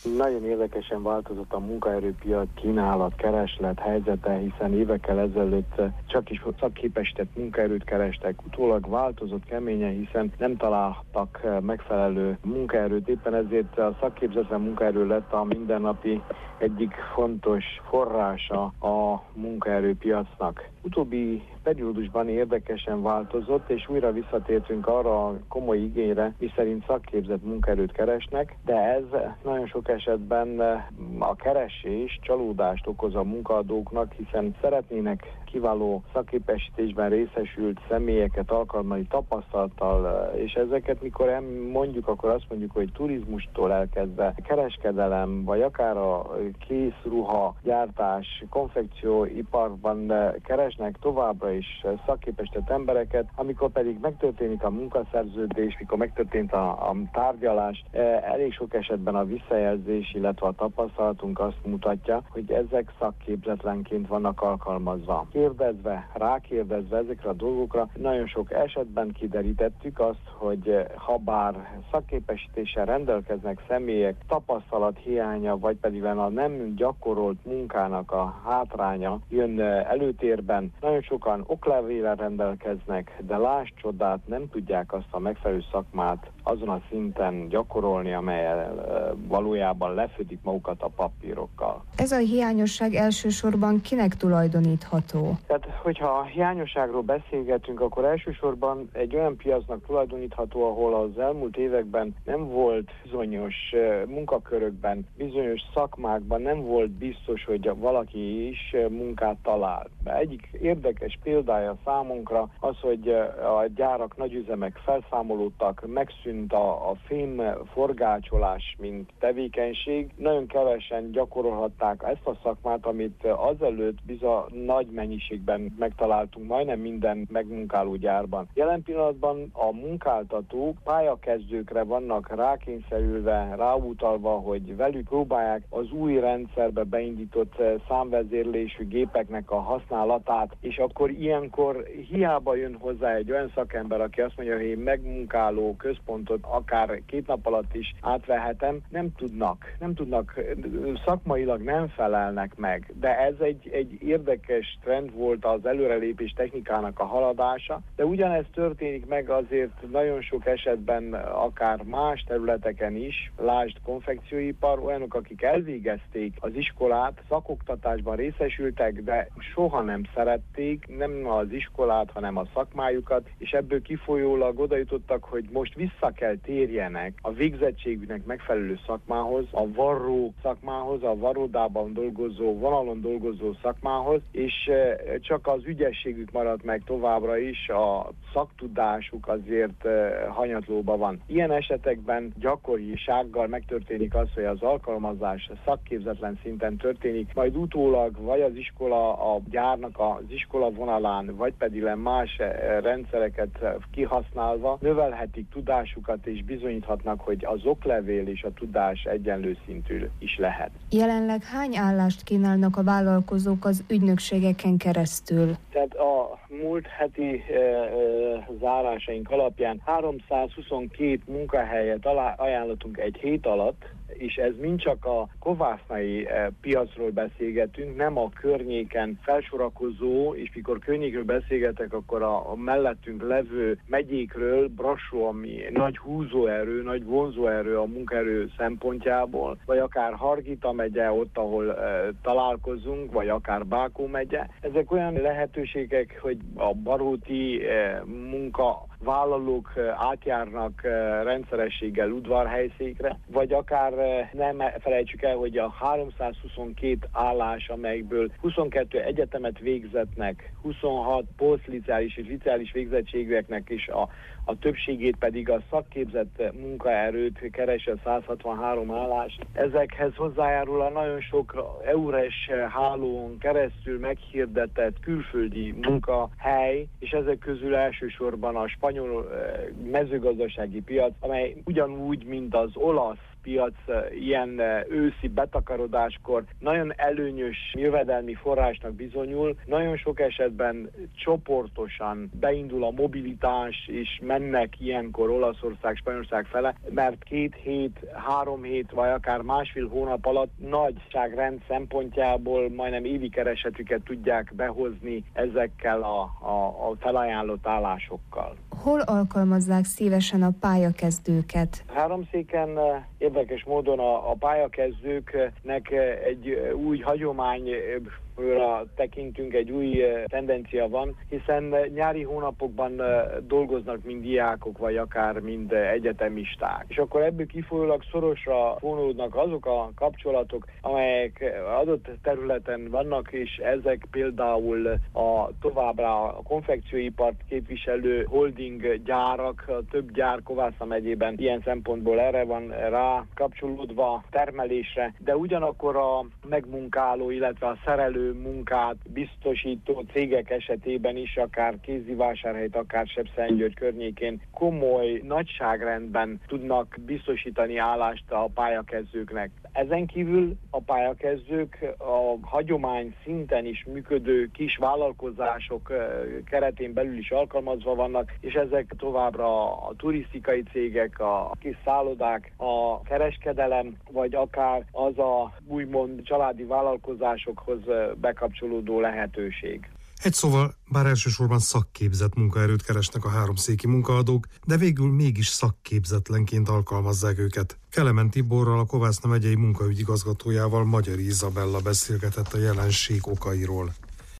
Nagyon érdekesen változott a munkaerőpiac kínálat-kereslet helyzete, hiszen évekkel ezelőtt csak is szakképesített munkaerőt kerestek. Utólag változott keményen, hiszen nem találtak megfelelő munkaerőt. Éppen ezért a szakképzetlen munkaerő lett a mindennapi egyik fontos forrása a munkaerőpiacnak. Utóbbi periódusban érdekesen változott, és újra visszatértünk arra a komoly igényre, miszerint szakképzett munkaerőt keresnek, de ez nagyon sok esetben a keresés csalódást okoz a munkaadóknak, hiszen szeretnének kiváló szakképesítésben részesült személyeket alkalmazni tapasztalattal, és ezeket mikor mondjuk, akkor azt mondjuk, hogy turizmustól elkezdve kereskedelem, vagy akár a készruha gyártás, konfekcióiparban keresnek továbbra is szakképesített embereket, amikor pedig megtörténik a munkaszerződés, mikor megtörtént a tárgyalás, elég sok esetben a visszajelzés, illetve a tapasztalatunk azt mutatja, hogy ezek szakképzetlenként vannak alkalmazva. Rákérdezve ezekre a dolgokra, nagyon sok esetben kiderítettük azt, hogy ha bár szakképesítéssel rendelkeznek személyek, tapasztalat hiánya, vagy pedig a nem gyakorolt munkának a hátránya jön előtérben, nagyon sokan oklevéllel rendelkeznek, de láss csodát, nem tudják azt a megfelelő szakmát azon a szinten gyakorolni, amellyel valójában lefedik magukat a papírokkal. Ez a hiányosság elsősorban kinek tulajdonítható? Tehát, hogyha a hiányosságról beszélgetünk, akkor elsősorban egy olyan piacnak tulajdonítható, ahol az elmúlt években nem volt bizonyos munkakörökben, bizonyos szakmákban nem volt biztos, hogy valaki is munkát talál. Egyik érdekes példája számunkra az, hogy a gyárak, nagyüzemek felszámolódtak, megszűnt a fém forgácsolás, mint tevékenység. Nagyon kevesen gyakorolhatták ezt a szakmát, amit azelőtt bizony nagy mennyiségben megtaláltunk majdnem minden megmunkáló gyárban. Jelen pillanatban a munkáltatók pályakezdőkre vannak rákényszerülve, ráutalva, hogy velük próbálják az új rendszerbe beindított számvezérlésű gépeknek a használatát, és akkor ilyenkor hiába jön hozzá egy olyan szakember, aki azt mondja, hogy én megmunkáló központot akár 2 nap alatt is átvehetem, nem tudnak, szakmailag nem felelnek meg. De ez egy érdekes trend volt az előrelépés technikának a haladása, de ugyanez történik meg azért nagyon sok esetben akár más területeken is, lásd konfekcióipar, olyanok, akik elvégezték az iskolát, szakoktatásban részesültek, de soha nem szerették, nem az iskolát, hanem a szakmájukat, és ebből kifolyólag oda jutottak, hogy most vissza kell térjenek a végzettségüknek megfelelő szakmához, a varró szakmához, a varrodában dolgozó, vonalon dolgozó szakmához, és csak az ügyességük maradt meg továbbra is, a szaktudásuk azért hanyatlóban van. Ilyen esetekben gyakorisággal megtörténik az, hogy az alkalmazás szakképzetlen szinten történik, majd utólag vagy az iskola a gyárnak az iskola vonalán, vagy pedig más rendszereket kihasználva növelhetik tudásukat, és bizonyíthatnak, hogy az oklevél és a tudás egyenlő szintű is lehet. Jelenleg hány állást kínálnak a vállalkozók az ügynökségeken keresztül? Tehát a múlt heti zárásaink alapján 322 munkahelyet ajánlottunk egy hét alatt, és ez mind csak a kovásznai piacról beszélgetünk, nem a környéken felsorakozó, és mikor környékről beszélgetek, akkor a mellettünk levő megyékről, Brassó, ami nagy húzóerő, nagy vonzóerő a munkaerő szempontjából, vagy akár Hargita megye, ott, ahol találkozunk, vagy akár Bákó megye. Ezek olyan lehetőségek, hogy a baróti munkavállalók átjárnak rendszerességgel udvarhelyszékre, vagy akár nem felejtsük el, hogy a 322 állás, amelyekből 22 egyetemet végzetnek, 26 posztliceális és liceális végzettségűeknek is a többségét pedig a szakképzett munkaerőt keresi, a 163 állást. Ezekhez hozzájárul a nagyon sok EURES hálón keresztül meghirdetett külföldi munkahely, és ezek közül elsősorban a spanyol mezőgazdasági piac, amely ugyanúgy, mint az olasz szakpiac ilyen őszi betakarodáskor nagyon előnyös jövedelmi forrásnak bizonyul. Nagyon sok esetben csoportosan beindul a mobilitás, és mennek ilyenkor Olaszország, Spanyolország fele, mert 2 hét, 3 hét, vagy akár másfél hónap alatt nagyságrend szempontjából majdnem évi keresetüket tudják behozni ezekkel a felajánlott állásokkal. Hol alkalmazzák szívesen a pályakezdőket? Háromszéken érdekes módon a pályakezdőknek egy új hagyomány tekintünk, egy új tendencia van, hiszen nyári hónapokban dolgoznak mind diákok, vagy akár mind egyetemisták. És akkor ebből kifolyólag szorosra vonódnak azok a kapcsolatok, amelyek adott területen vannak, és ezek például továbbra a konfekcióipart képviselő holding gyárak, több gyár Covasna megyében ilyen szempontból erre van rá kapcsolódva termelésre, de ugyanakkor a megmunkáló, illetve a szerelő munkát biztosító cégek esetében is, akár Kézdivásárhelyt, akár Sepsiszentgyörgy környékén komoly nagyságrendben tudnak biztosítani állást a pályakezdőknek. Ezen kívül a pályakezdők a hagyomány szinten is működő kis vállalkozások keretén belül is alkalmazva vannak, és ezek továbbra a turisztikai cégek, a kis szállodák, a kereskedelem, vagy akár az a úgymond családi vállalkozásokhoz bekapcsolódó lehetőség. Egy szóval, bár elsősorban szakképzett munkaerőt keresnek a háromszéki munkaadók, de végül mégis szakképzetlenként alkalmazzák őket. Kelemen Tiborral, a Covasna megyei munkaügyi igazgatójával, Magyari Izabella beszélgetett a jelenség okairól.